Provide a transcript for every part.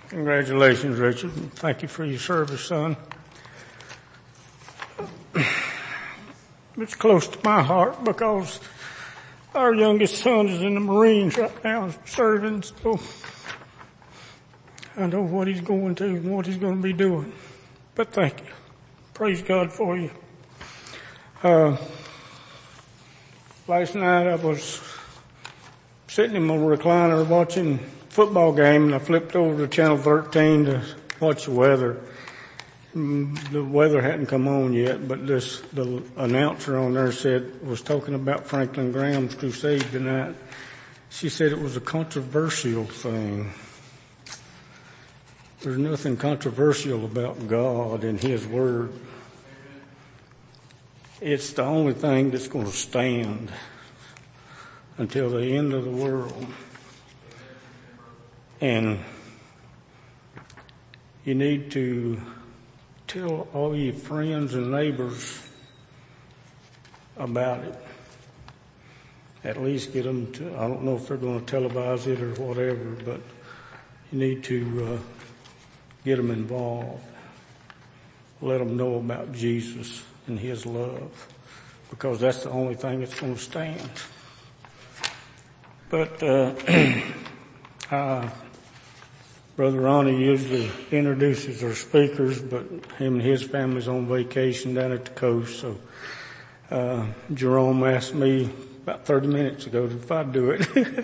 Congratulations, Richard. Thank you for your service, son. It's close to my heart because our youngest son is in the Marines right now serving, so I know what he's going to and what he's going to be doing. But thank you. Praise God for you. Last night I was sitting in my recliner watching football game, and I flipped over to channel 13 to watch the weather. The weather hadn't come on yet, but the announcer on there was talking about Franklin Graham's crusade tonight. She said it was a controversial thing. There's nothing controversial about God and His Word. It's the only thing that's going to stand until the end of the world. And you need to tell all your friends and neighbors about it. At least get them to, I don't know if they're going to televise it or whatever, but you need to get them involved. Let them know about Jesus and His love, because that's the only thing that's going to stand. But Brother Ronnie usually introduces our speakers, but him and his family's on vacation down at the coast. So Jerome asked me about 30 minutes ago if I'd do it.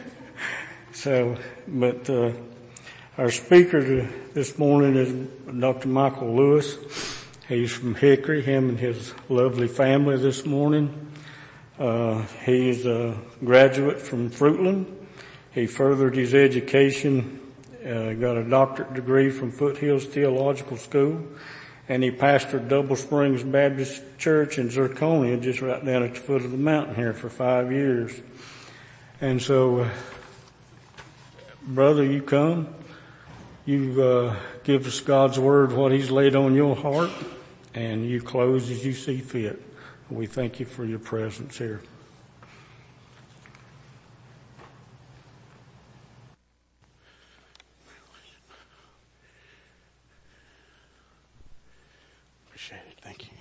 But our speaker this morning is Dr. Michael Lewis. He's from Hickory, him and his lovely family this morning. He's a graduate from Fruitland. He furthered his education, got a doctorate degree from Foothills Theological School, and he pastored Double Springs Baptist Church in Zirconia, just right down at the foot of the mountain here, for 5 years. And so, brother, you come, you give us God's Word, what He's laid on your heart, and you close as you see fit. We thank you for your presence here. Appreciate it. Thank you.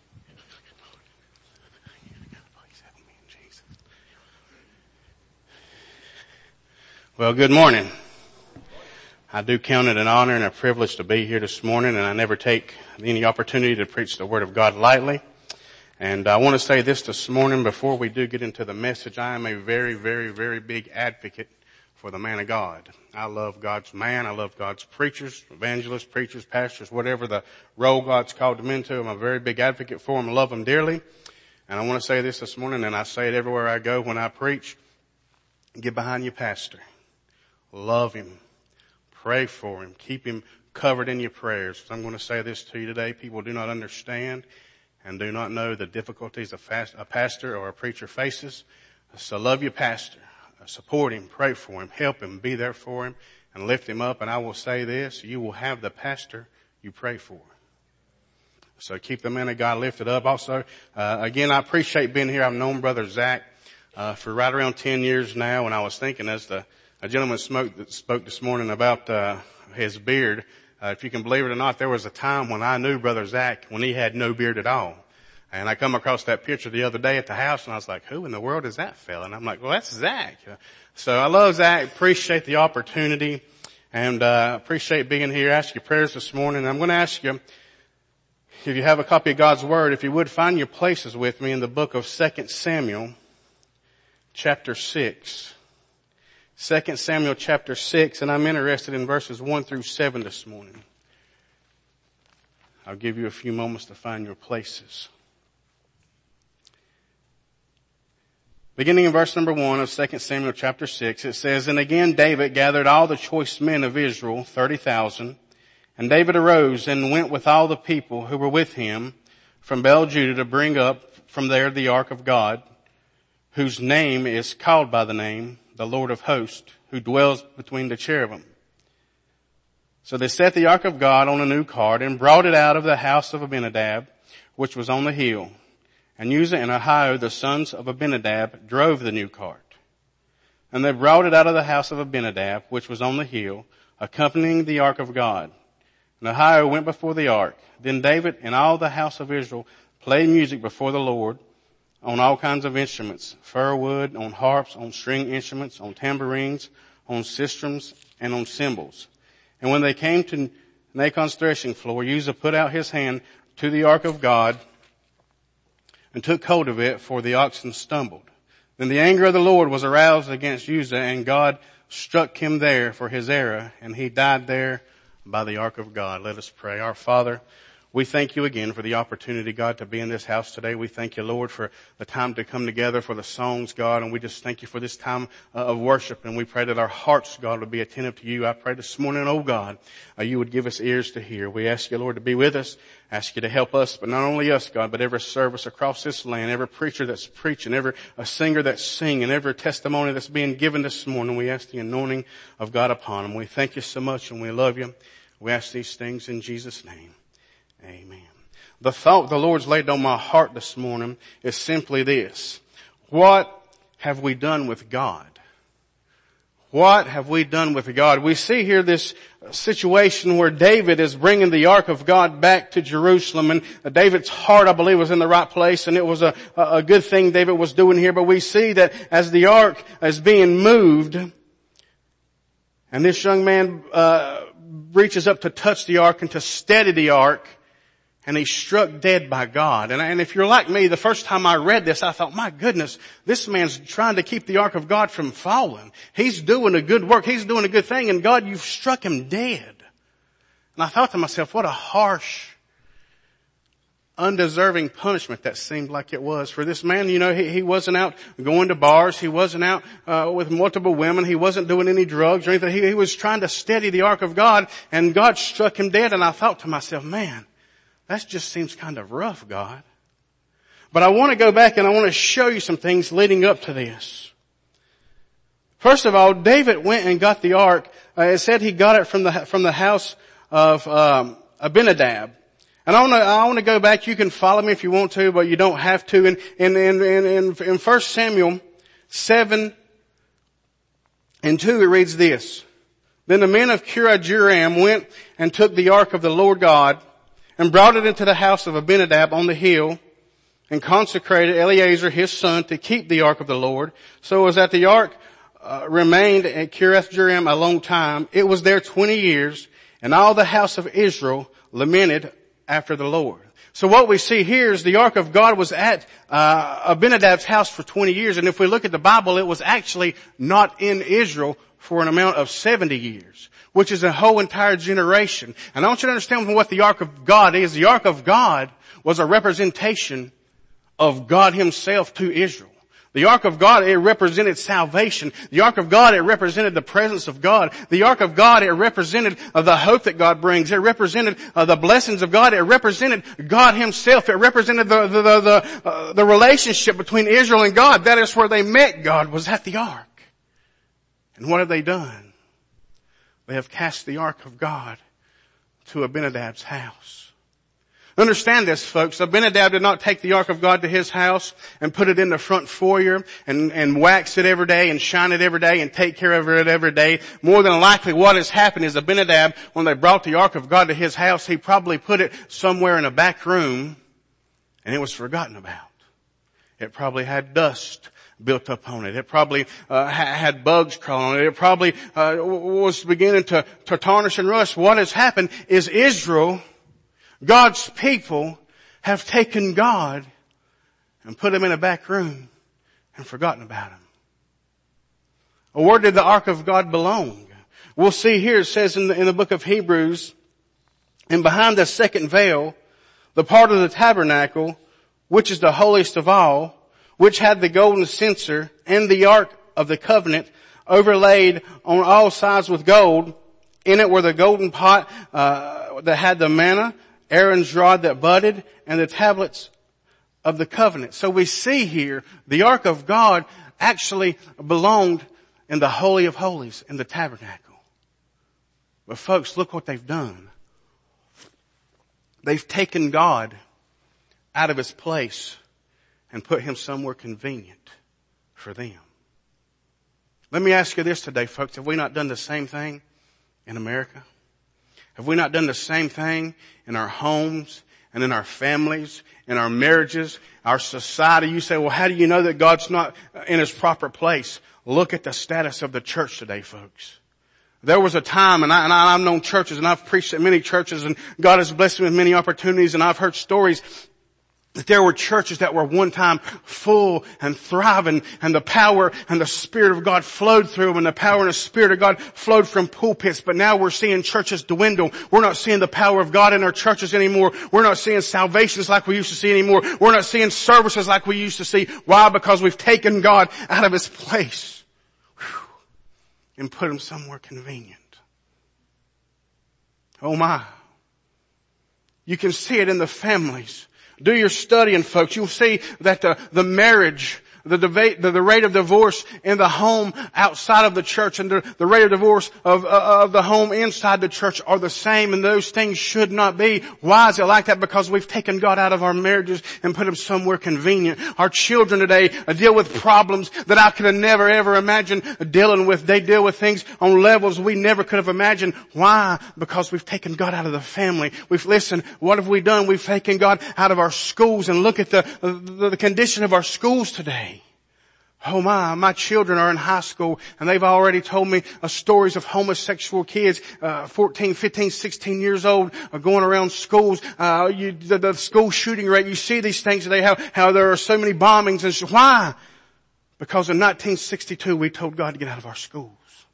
Well, good morning. I do count it an honor and a privilege to be here this morning, and I never take any opportunity to preach the Word of God lightly. And I want to say this morning before we do get into the message. I am a very, very, very big advocate for the man of God. I love God's man. I love God's preachers, evangelists, preachers, pastors, whatever the role God's called them into. I'm a very big advocate for them. I love them dearly. And I want to say this morning, and I say it everywhere I go when I preach. Get behind your pastor. Love him. Pray for him. Keep him covered in your prayers. I'm going to say this to you today. People do not understand and do not know the difficulties a pastor or a preacher faces. So love your pastor. Support him. Pray for him. Help him. Be there for him and lift him up. And I will say this, you will have the pastor you pray for. So keep the man of God lifted up. Also, again, I appreciate being here. I've known Brother Zach for right around 10 years now, and I was thinking as a gentleman spoke this morning about his beard. If you can believe it or not, there was a time when I knew Brother Zach when he had no beard at all. And I come across that picture the other day at the house, and I was like, who in the world is that fella? And I'm like, well, that's Zach. So I love Zach, appreciate the opportunity, and appreciate being here. Ask your prayers this morning. I'm going to ask you, if you have a copy of God's Word, if you would find your places with me in the book of 2 Samuel, chapter 6. 2 Samuel chapter 6, and I'm interested in verses 1 through 7 this morning. I'll give you a few moments to find your places. Beginning in verse number 1 of 2 Samuel chapter 6, it says, And again David gathered all the choice men of Israel, 30,000. And David arose and went with all the people who were with him from Baal-Judah to bring up from there the ark of God, whose name is called by the name, the Lord of hosts, who dwells between the cherubim. So they set the ark of God on a new cart and brought it out of the house of Abinadab, which was on the hill. And Uzzah and Ahio, the sons of Abinadab, drove the new cart. And they brought it out of the house of Abinadab, which was on the hill, accompanying the ark of God. And Ahio went before the ark. Then David and all the house of Israel played music before the Lord on all kinds of instruments, fir wood, on harps, on string instruments, on tambourines, on sistrums, and on cymbals. And when they came to Nachon's threshing floor, Uzzah put out his hand to the ark of God and took hold of it, for the oxen stumbled. Then the anger of the Lord was aroused against Uzzah, and God struck him there for his error, and he died there by the ark of God. Let us pray. Our Father, we thank you again for the opportunity, God, to be in this house today. We thank you, Lord, for the time to come together for the songs, God, and we just thank you for this time of worship, and we pray that our hearts, God, would be attentive to you. I pray this morning, oh God, you would give us ears to hear. We ask you, Lord, to be with us, ask you to help us, but not only us, God, but every service across this land, every preacher that's preaching, every singer that's singing, every testimony that's being given this morning. We ask the anointing of God upon them. We thank you so much, and we love you. We ask these things in Jesus' name. Amen. The thought the Lord's laid on my heart this morning is simply this. What have we done with God? What have we done with God? We see here this situation where David is bringing the ark of God back to Jerusalem, and David's heart, I believe, was in the right place, and it was a good thing David was doing here. But we see that as the ark is being moved, and this young man reaches up to touch the ark and to steady the ark, and he's struck dead by God. And if you're like me, the first time I read this, I thought, my goodness, this man's trying to keep the ark of God from falling. He's doing a good work. He's doing a good thing. And God, you've struck him dead. And I thought to myself, what a harsh, undeserving punishment that seemed like it was for this man. You know, he wasn't out going to bars. He wasn't out with multiple women. He wasn't doing any drugs or anything. He was trying to steady the ark of God, and God struck him dead. And I thought to myself, man, that just seems kind of rough, God. But I want to go back and I want to show you some things leading up to this. First of all, David went and got the ark. It said he got it from the house of Abinadab. And I want to go back. You can follow me if you want to, but you don't have to. In 1 Samuel 7:2, it reads this. Then the men of Kiriath-jearim went and took the ark of the Lord God and brought it into the house of Abinadab on the hill, and consecrated Eleazar his son to keep the ark of the Lord. So as that the ark remained at Kiriath-jearim a long time, it was there 20 years, and all the house of Israel lamented after the Lord. So what we see here is the ark of God was at Abinadab's house for 20 years, and if we look at the Bible, it was actually not in Israel for an amount of 70 years. Which is a whole entire generation. And I want you to understand what the ark of God is. The ark of God was a representation of God himself to Israel. The ark of God, it represented salvation. The ark of God, it represented the presence of God. The ark of God, it represented the hope that God brings. It represented the blessings of God. It represented God himself. It represented the relationship between Israel and God. That is where they met God, was at the ark. And what have they done? They have cast the ark of God to Abinadab's house. Understand this, folks. Abinadab did not take the ark of God to his house and put it in the front foyer and wax it every day and shine it every day and take care of it every day. More than likely what has happened is Abinadab, when they brought the ark of God to his house, he probably put it somewhere in a back room and it was forgotten about. It probably had dust built up on it. It probably had bugs crawling on it. It probably was beginning to tarnish and rust. What has happened is Israel, God's people, have taken God and put him in a back room and forgotten about him. Well, where did the ark of God belong? We'll see here, it says in the book of Hebrews, and behind the second veil, the part of the tabernacle, which is the holiest of all, which had the golden censer and the ark of the covenant overlaid on all sides with gold. In it were the golden pot that had the manna, Aaron's rod that budded, and the tablets of the covenant. So we see here the ark of God actually belonged in the Holy of Holies, in the tabernacle. But folks, look what they've done. They've taken God out of his place and put him somewhere convenient for them. Let me ask you this today, folks. Have we not done the same thing in America? Have we not done the same thing in our homes and in our families, in our marriages, our society? You say, well, how do you know that God's not in His proper place? Look at the status of the church today, folks. There was a time, and I've known churches, and I've preached at many churches, and God has blessed me with many opportunities, and I've heard stories that there were churches that were one time full and thriving, and the power and the Spirit of God flowed through them, and the power and the Spirit of God flowed from pulpits. But now we're seeing churches dwindle. We're not seeing the power of God in our churches anymore. We're not seeing salvations like we used to see anymore. We're not seeing services like we used to see. Why? Because we've taken God out of His place. And put Him somewhere convenient. Oh my. You can see it in the families. Do your studying, folks. You'll see that the marriage, the rate of divorce in the home outside of the church and the rate of divorce of the home inside the church are the same, and those things should not be. Why is it like that? Because we've taken God out of our marriages and put Him somewhere convenient. Our children today deal with problems that I could have never ever imagined dealing with. They deal with things on levels we never could have imagined. Why? Because we've taken God out of the family. What have we done? We've taken God out of our schools, and look at the condition of our schools today. Oh my children are in high school, and they've already told me stories of homosexual kids, 14, 15, 16 years old, going around schools. The school shooting rate, you see these things today, how there are so many bombings. And why? Because in 1962 we told God to get out of our schools.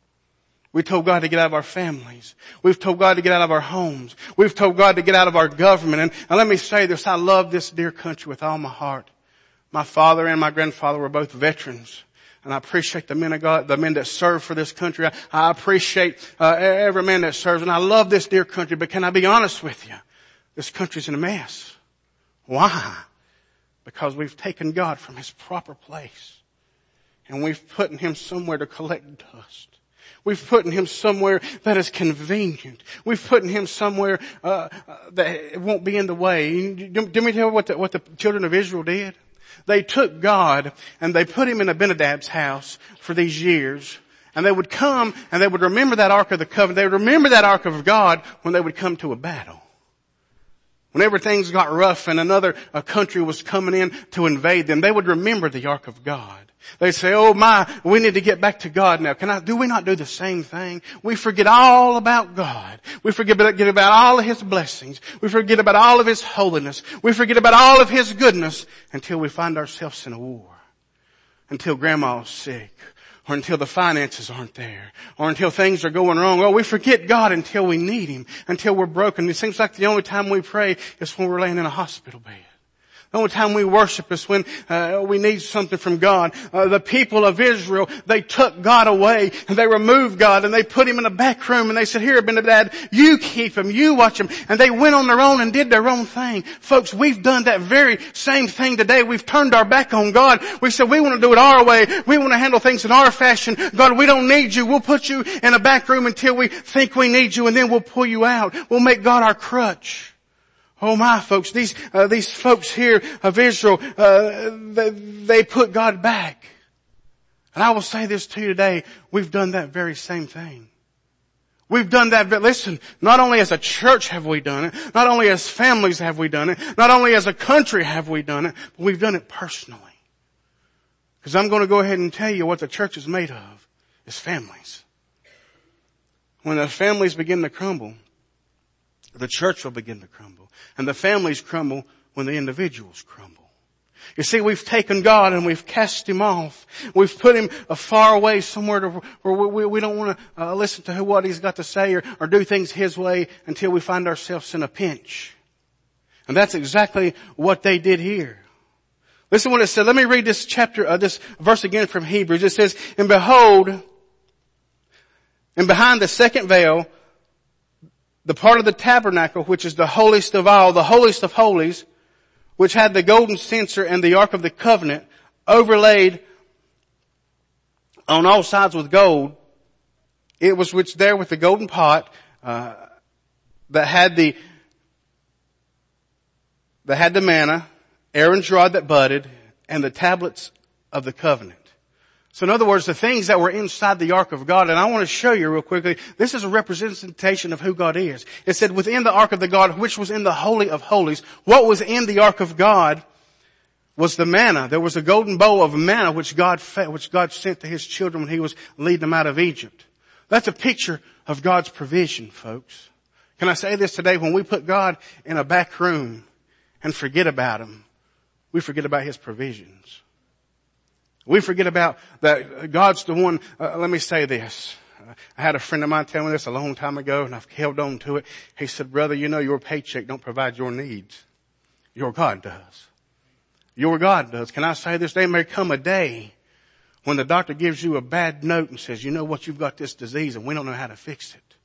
We told God to get out of our families. We've told God to get out of our homes. We've told God to get out of our government. And let me say this, I love this dear country with all my heart. My father and my grandfather were both veterans, and I appreciate the men of God, the men that serve for this country. I appreciate every man that serves, and I love this dear country. But can I be honest with you? This country's in a mess. Why? Because we've taken God from His proper place, and we've put Him somewhere to collect dust. We've put Him somewhere that is convenient. We've put Him somewhere that it won't be in the way. Let me tell you what the children of Israel did. They took God and they put Him in Abinadab's house for these years. And they would come and they would remember that Ark of the Covenant. They would remember that Ark of God when they would come to a battle. Whenever things got rough and another country was coming in to invade them, they would remember the Ark of God. They'd say, oh my, we need to get back to God now. Do we not do the same thing? We forget all about God. We forget about all of His blessings. We forget about all of His holiness. We forget about all of His goodness until we find ourselves in a war. Until grandma's sick. Or until the finances aren't there. Or until things are going wrong. Oh, we forget God until we need Him. Until we're broken. It seems like the only time we pray is when we're laying in a hospital bed. The only time we worship is when we need something from God. The people of Israel, they took God away and they removed God and they put Him in a back room and they said, here, Abinadab, you keep Him, you watch Him. And they went on their own and did their own thing. Folks, we've done that very same thing today. We've turned our back on God. We said, we want to do it our way. We want to handle things in our fashion. God, we don't need you. We'll put you in a back room until we think we need you, and then we'll pull you out. We'll make God our crutch. Oh my, folks, these folks here of Israel, they put God back. And I will say this to you today, we've done that very same thing. We've done that, but listen, not only as a church have we done it, not only as families have we done it, not only as a country have we done it, but we've done it personally. Because I'm going to go ahead and tell you what the church is made of, is families. When the families begin to crumble, the church will begin to crumble. And the families crumble when the individuals crumble. You see, we've taken God and we've cast Him off. We've put Him far away somewhere where we don't want to listen to what He's got to say or do things His way until we find ourselves in a pinch. And that's exactly what they did here. Listen what it said. Let me read this this verse again from Hebrews. It says, and behold, and behind the second veil, the part of the tabernacle, which is the holiest of all, the holiest of holies, which had the golden censer and the Ark of the Covenant overlaid on all sides with gold. It was which there with the golden pot, that had the manna, Aaron's rod that budded, and the tablets of the covenant. So in other words, the things that were inside the ark of God, and I want to show you real quickly, this is a representation of who God is. It said within the ark of the God, which was in the Holy of Holies, what was in the ark of God was the manna. There was a golden bowl of manna which God sent to His children when He was leading them out of Egypt. That's a picture of God's provision, folks. Can I say this today? When we put God in a back room and forget about Him, we forget about His provisions. We forget about that God's the one. Let me say this. I had a friend of mine tell me this a long time ago, and I've held on to it. He said, brother, you know your paycheck don't provide your needs. Your God does. Your God does. Can I say this? There may come a day when the doctor gives you a bad note and says, you know what, you've got this disease and we don't know how to fix it.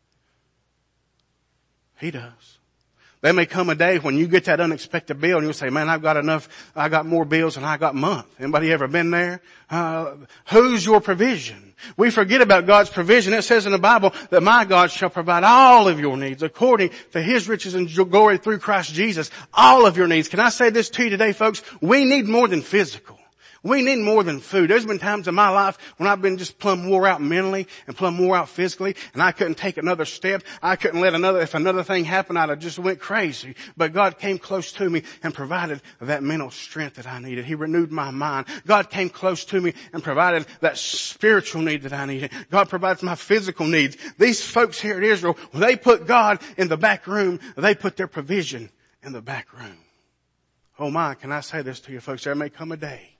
He does. There may come a day when you get that unexpected bill and you'll say, man, I got more bills than I got month. Anybody ever been there? Who's your provision? We forget about God's provision. It says in the Bible that my God shall provide all of your needs according to His riches and glory through Christ Jesus. All of your needs. Can I say this to you today, folks? We need more than physical. We need more than food. There's been times in my life when I've been just plumb wore out mentally and plumb wore out physically, and I couldn't take another step. I couldn't let if another thing happened, I'd have just went crazy. But God came close to me and provided that mental strength that I needed. He renewed my mind. God came close to me and provided that spiritual need that I needed. God provides my physical needs. These folks here at Israel, when they put God in the back room, they put their provision in the back room. Oh my, can I say this to you folks? There may come a day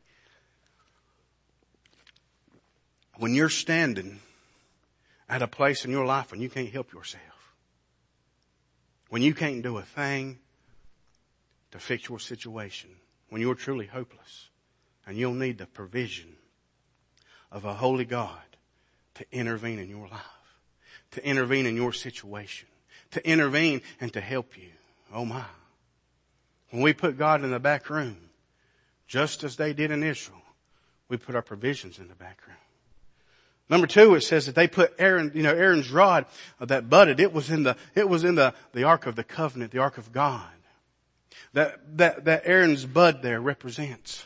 when you're standing at a place in your life when you can't help yourself, when you can't do a thing to fix your situation, when you're truly hopeless, and you'll need the provision of a holy God to intervene in your life, to intervene in your situation, to intervene and to help you. Oh my. When we put God in the back room, just as they did in Israel, we put our provisions in the back room. Number 2, it says that they put Aaron's rod that budded. It was in the Ark of the Covenant, the Ark of God. That Aaron's bud there represents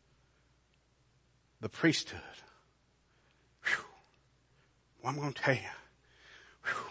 the priesthood. Whew. Well, I'm going to tell you. Whew.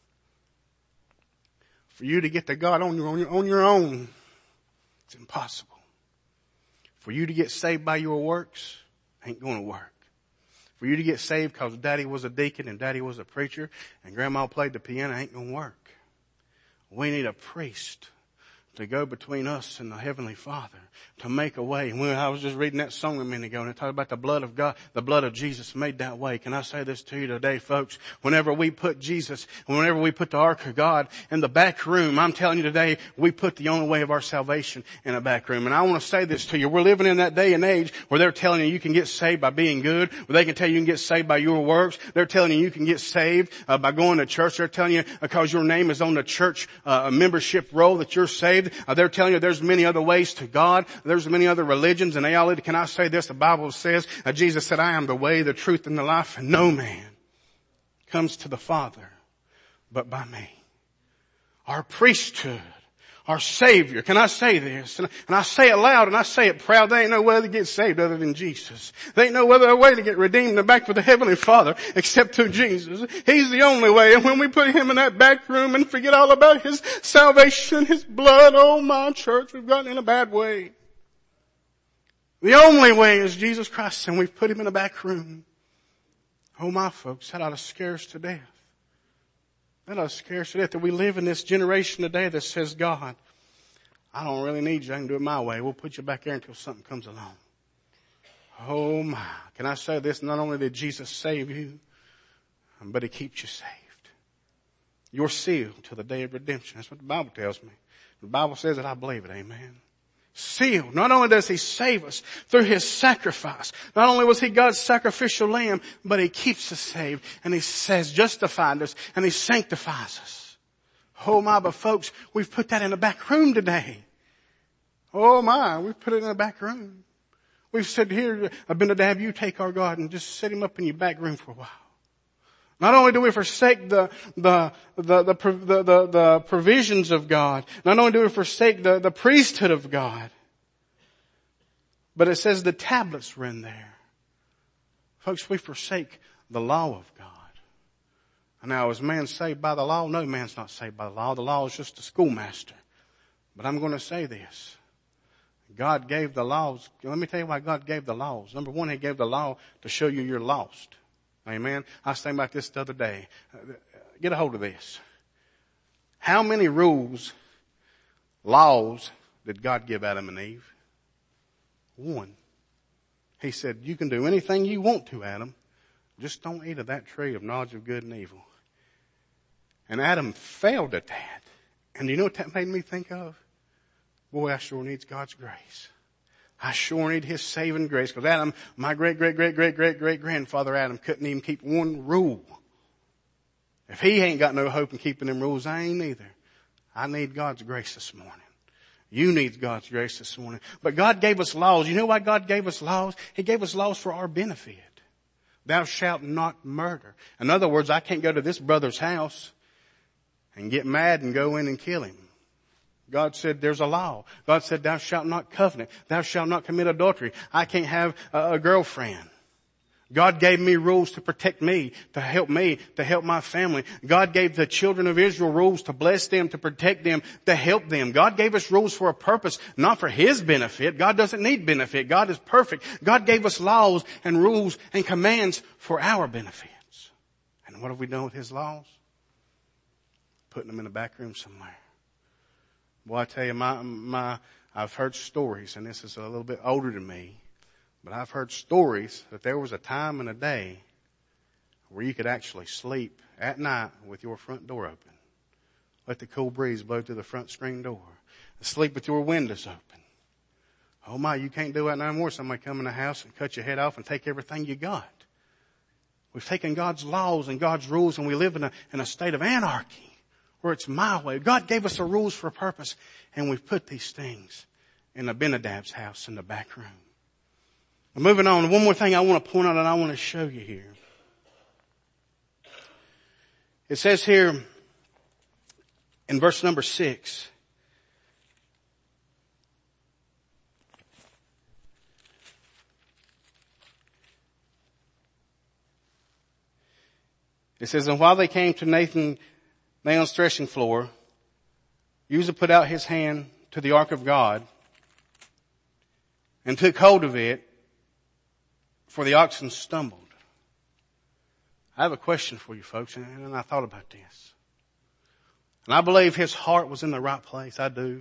For you to get to God on your own, it's impossible. For you to get saved by your works, ain't going to work. For you to get saved because daddy was a deacon and daddy was a preacher and grandma played the piano, ain't going to work. We need a priest to go between us and the Heavenly Father to make a way. And I was just reading that song a minute ago and it talked about the blood of God, the blood of Jesus made that way. Can I say this to you today, folks? Whenever we put Jesus, whenever we put the Ark of God in the back room, I'm telling you today, we put the only way of our salvation in a back room. And I want to say this to you. We're living in that day and age where they're telling you can get saved by being good, where they can tell you can get saved by your works. They're telling you can get saved by going to church. They're telling you because your name is on the church membership roll that you're saved. They're telling you there's many other ways to God. There's many other religions, and they all. Can I say this? The Bible says Jesus said, "I am the way, the truth, and the life, and no man comes to the Father but by me." Our priesthood, our Savior. Can I say this? And I say it loud and I say it proud. There ain't no way to get saved other than Jesus. There ain't no other way to get redeemed and back with the Heavenly Father except through Jesus. He's the only way. And when we put Him in that back room and forget all about His salvation, His blood, oh my church, we've gotten in a bad way. The only way is Jesus Christ, and we've put Him in a back room. Oh my folks, that ought to scare us to death. That ought to scare us to death that we live in this generation today that says, God, I don't really need you. I can do it my way. We'll put you back there until something comes along. Oh my. Can I say this? Not only did Jesus save you, but He keeps you saved. You're sealed till the day of redemption. That's what the Bible tells me. The Bible says that I believe it. Amen. Sealed. Not only does He save us through His sacrifice, not only was He God's sacrificial lamb, but He keeps us saved and He says justified us and He sanctifies us. Oh my, but folks, we've put that in the back room today. Oh my, we've put it in the back room. We've said here, Abinadab, you take our God and just set Him up in your back room for a while. Not only do we forsake the provisions of God, not only do we forsake the priesthood of God, but it says the tablets were in there. Folks, we forsake the law of God. And now, is man saved by the law? No, man's not saved by the law. The law is just a schoolmaster. But I'm going to say this. God gave the laws. Let me tell you why God gave the laws. Number one, He gave the law to show you you're lost. Amen. I was thinking about this the other day. Get a hold of this. How many laws did God give Adam and Eve? One. He said, you can do anything you want to, Adam. Just don't eat of that tree of knowledge of good and evil. And Adam failed at that. And you know what that made me think of? Boy, I sure needs God's grace. I sure need His saving grace. Because Adam, my great-great-great-great-great-great-grandfather Adam couldn't even keep one rule. If he ain't got no hope in keeping them rules, I ain't either. I need God's grace this morning. You need God's grace this morning. But God gave us laws. You know why God gave us laws? He gave us laws for our benefit. Thou shalt not murder. In other words, I can't go to this brother's house and get mad and go in and kill him. God said there's a law. God said thou shalt not covenant. Thou shalt not commit adultery. I can't have a girlfriend. God gave me rules to protect me, to help my family. God gave the children of Israel rules to bless them, to protect them, to help them. God gave us rules for a purpose, not for His benefit. God doesn't need benefit. God is perfect. God gave us laws and rules and commands for our benefits. And what have we done with His laws? Putting them in the back room somewhere. Boy, I tell you, I've heard stories, and this is a little bit older than me, but I've heard stories that there was a time and a day where you could actually sleep at night with your front door open. Let the cool breeze blow through the front screen door. Sleep with your windows open. Oh my, you can't do that no more. Somebody come in the house and cut your head off and take everything you got. We've taken God's laws and God's rules and we live in a state of anarchy where it's my way. God gave us the rules for a purpose and we've put these things in Abinadab's house in the back room. Moving on, one more thing I want to point out and I want to show you here. It says here in verse number 6, it says, and while they came to Nahon's threshing floor, Uzzah put out his hand to the ark of God and took hold of it, for the oxen stumbled. I have a question for you folks, and I thought about this. And I believe his heart was in the right place. I do.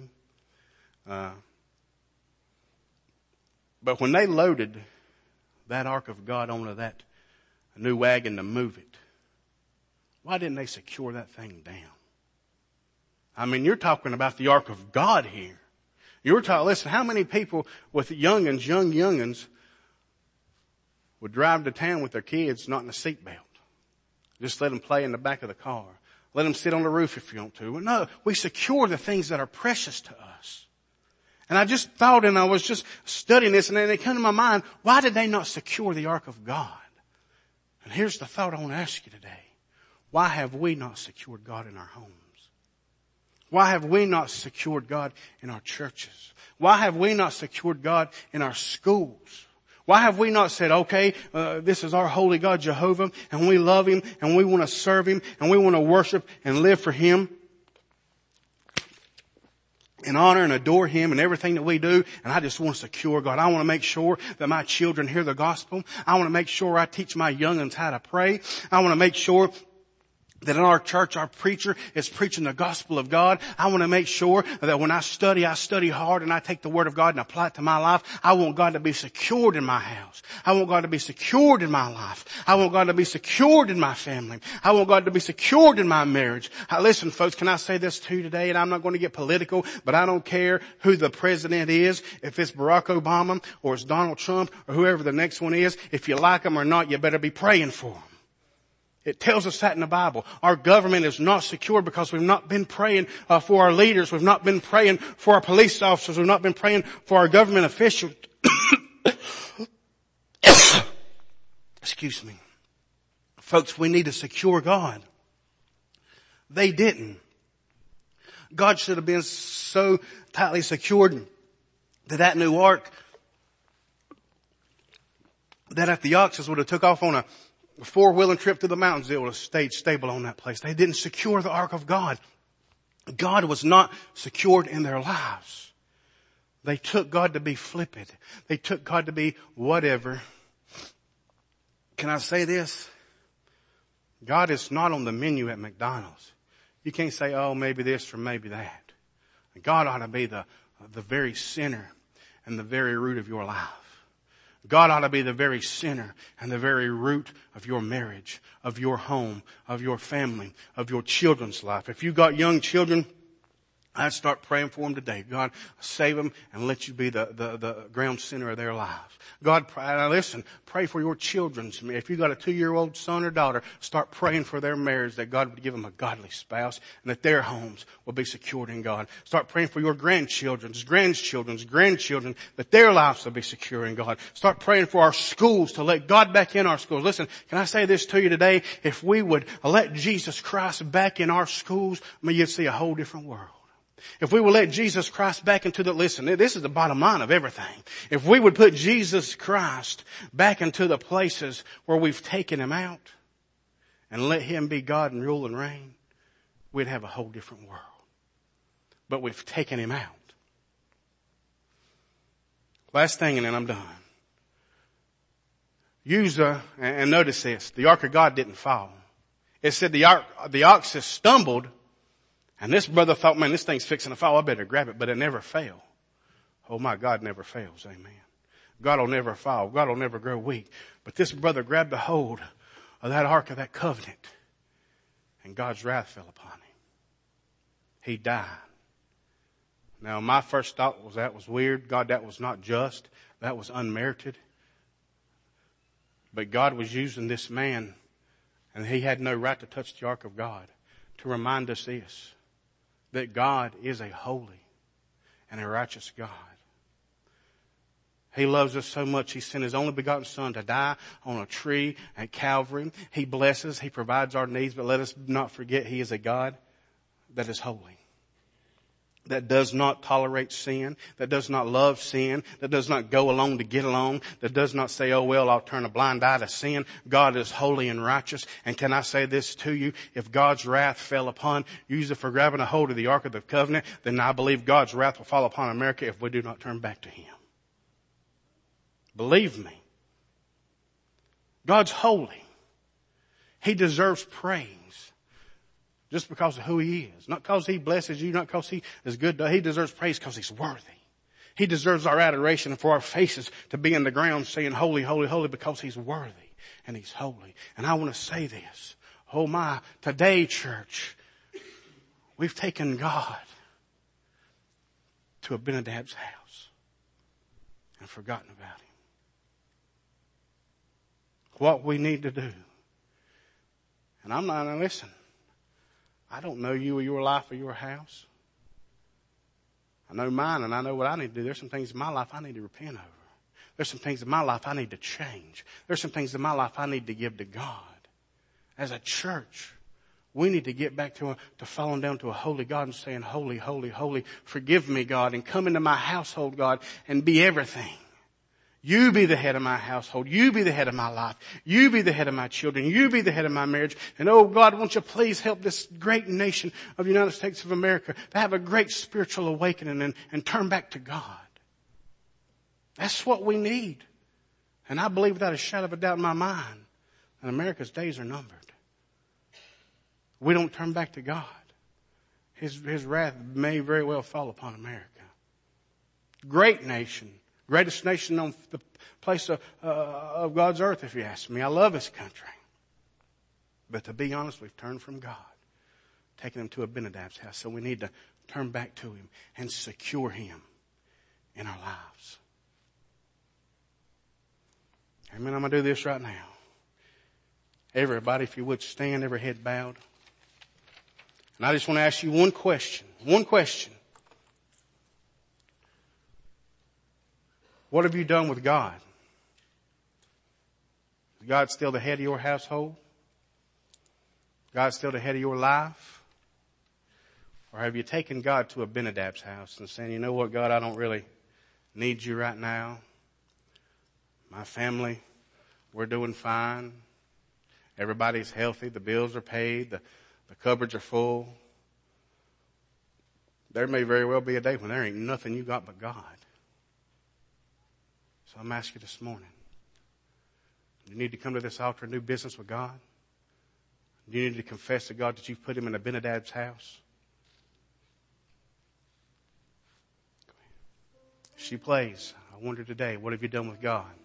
But when they loaded that ark of God onto that new wagon to move it, why didn't they secure that thing down? I mean, you're talking about the ark of God here. You're talking, listen, how many people with young youngins, would drive to town with their kids not in a seatbelt? Just let them play in the back of the car. Let them sit on the roof if you want to. But no, we secure the things that are precious to us. And I just thought, and I was just studying this, and then it came to my mind, why did they not secure the ark of God? And here's the thought I want to ask you today. Why have we not secured God in our homes? Why have we not secured God in our churches? Why have we not secured God in our schools? Why have we not said, okay, this is our holy God, Jehovah, and we love Him, and we want to serve Him, and we want to worship and live for Him, and honor and adore Him in everything that we do, and I just want to secure God. I want to make sure that my children hear the gospel. I want to make sure I teach my young'uns how to pray. I want to make sure that in our church, our preacher is preaching the gospel of God. I want to make sure that when I study hard and I take the word of God and apply it to my life. I want God to be secured in my house. I want God to be secured in my life. I want God to be secured in my family. I want God to be secured in my marriage. Listen, folks, can I say this to you today? And I'm not going to get political, but I don't care who the president is. If it's Barack Obama or it's Donald Trump or whoever the next one is, if you like them or not, you better be praying for them. It tells us that in the Bible. Our government is not secure because we've not been praying for our leaders. We've not been praying for our police officers. We've not been praying for our government officials. Excuse me. Folks, we need to secure God. They didn't. God should have been so tightly secured that new ark that if the oxes would have took off on a four-wheeling trip through the mountains, it would have stayed stable on that place. They didn't secure the ark of God. God was not secured in their lives. They took God to be flippant. They took God to be whatever. Can I say this? God is not on the menu at McDonald's. You can't say, oh, maybe this or maybe that. God ought to be the very center and the very root of your life. God ought to be the very center and the very root of your marriage, of your home, of your family, of your children's life. If you've got young children, I'd start praying for them today. God, save them and let you be the ground center of their lives. God, now listen, pray for your children. If you've got a 2-year-old son or daughter, start praying for their marriage, that God would give them a godly spouse and that their homes will be secured in God. Start praying for your grandchildren, that their lives will be secure in God. Start praying for our schools to let God back in our schools. Listen, can I say this to you today? If we would let Jesus Christ back in our schools, you'd see a whole different world. If we will let Jesus Christ back into listen, this is the bottom line of everything. If we would put Jesus Christ back into the places where we've taken him out and let him be God and rule and reign, we'd have a whole different world. But we've taken him out. Last thing and then I'm done. And notice this, the ark of God didn't fall. It said the oxen stumbled. And this brother thought, man, this thing's fixing to fall. I better grab it. But it never fell. Oh my, God never fails. Amen. God will never fall. God will never grow weak. But this brother grabbed a hold of that ark of that covenant. And God's wrath fell upon him. He died. Now my first thought was that was weird. God, that was not just. That was unmerited. But God was using this man. And he had no right to touch the ark of God. To remind us this. That God is a holy and a righteous God. He loves us so much, he sent his only begotten son to die on a tree at Calvary. He blesses, he provides our needs, but let us not forget he is a God that is holy. That does not tolerate sin, that does not love sin, that does not go along to get along, that does not say, oh well, I'll turn a blind eye to sin. God is holy and righteous. And can I say this to you? If God's wrath fell upon you for grabbing a hold of the Ark of the Covenant, then I believe God's wrath will fall upon America if we do not turn back to him. Believe me. God's holy. He deserves praise. Just because of who he is. Not because he blesses you, not because he is good. He deserves praise because he's worthy. He deserves our adoration and for our faces to be in the ground saying, holy, holy, holy, because he's worthy and he's holy. And I want to say this. Oh my, today, church, we've taken God to Abinadab's house and forgotten about him. What we need to do. And I'm not, listen. I don't know you or your life or your house. I know mine and I know what I need to do. There's some things in my life I need to repent over. There's some things in my life I need to change. There's some things in my life I need to give to God. As a church, we need to get back to falling down to a holy God and saying, holy, holy, holy, forgive me, God, and come into my household, God, and be everything. You be the head of my household. You be the head of my life. You be the head of my children. You be the head of my marriage. And oh God, won't you please help this great nation of the United States of America to have a great spiritual awakening and turn back to God. That's what we need. And I believe without a shadow of a doubt in my mind that America's days are numbered. We don't turn back to God. His wrath may very well fall upon America. Great nation. Greatest nation on the place of God's earth, if you ask me. I love this country. But to be honest, we've turned from God. Taken him to Abinadab's house. So we need to turn back to him and secure him in our lives. Amen. I'm going to do this right now. Everybody, if you would stand, every head bowed. And I just want to ask you one question. One question. What have you done with God? Is God still the head of your household? God still the head of your life? Or have you taken God to Abinadab's house and saying, you know what, God, I don't really need you right now. My family We're doing fine. Everybody's healthy. The bills are paid. The cupboards are full. There may very well be a day when there ain't nothing you got but God. So I'm asking you this morning, you need to come to this altar and do business with God? You need to confess to God that you've put him in Abinadab's house? She plays. I wonder today, what have you done with God?